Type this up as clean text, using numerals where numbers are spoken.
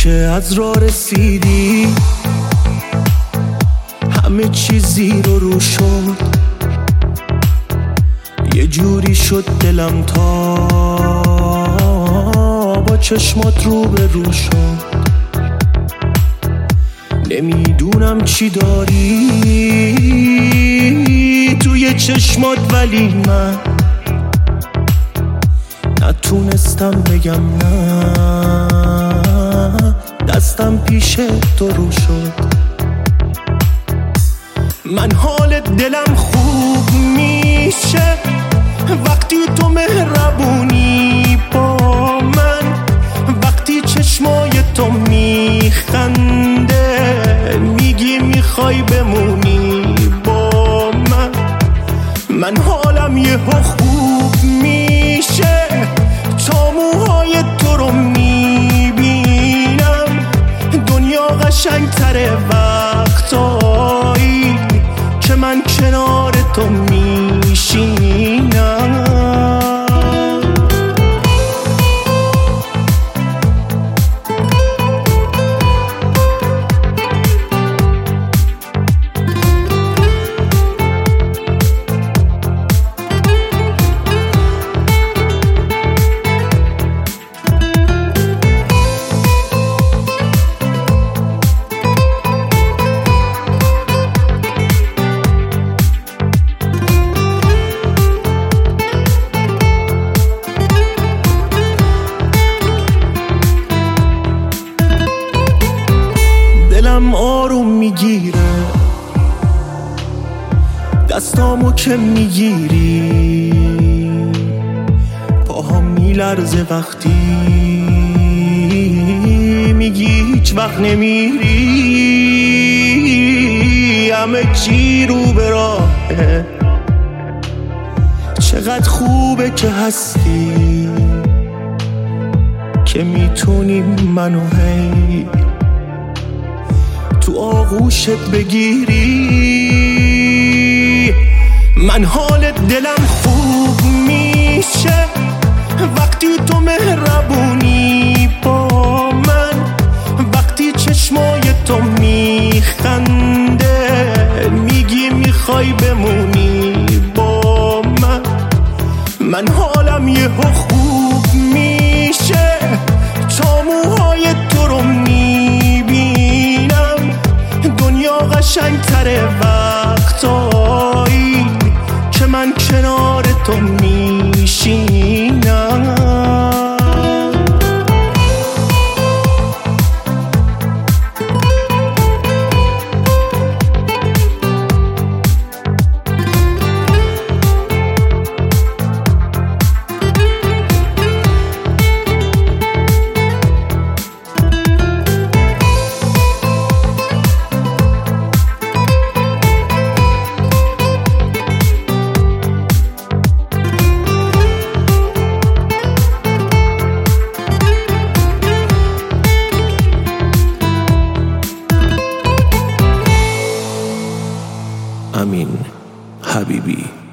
که از راه رسیدی همه چیز زیر و رو شد، یه جوری شد دلم تا با چشمات رو به رو شد. نمیدونم چی داری توی چشمات، ولی من نتونستم بگم نه، دستم پیش تو رو شد. من حال دلم خوب میشه وقتی تو مهربونی با من، وقتی چشمای تو میخنده میگی میخوای بمونی با من. من حالم یهو خوب میشه تا موهای تو رو میبینم، دنیا قشنگتره وقتایی که من کنار تو میشینم. دلم آروم میگیره دستامو که میگیری، پاهم میلرزه وقتی میگی هیچ وقت نمیری. همه چی رو به راهه، چقدر خوبه که هستی که میتونی منو هی تو آغوشت بگیری. من حال دلم خوب میشه وقتی تو مهربونی با من، وقتی چشمای تو میخنده میگی میخوای بمونی با من. من حالم یهو خوب میشه تا موهای تو رو میبینم، دنیا قشنگتره وقتایی که من کنار تو میشینم. امین حبیبی.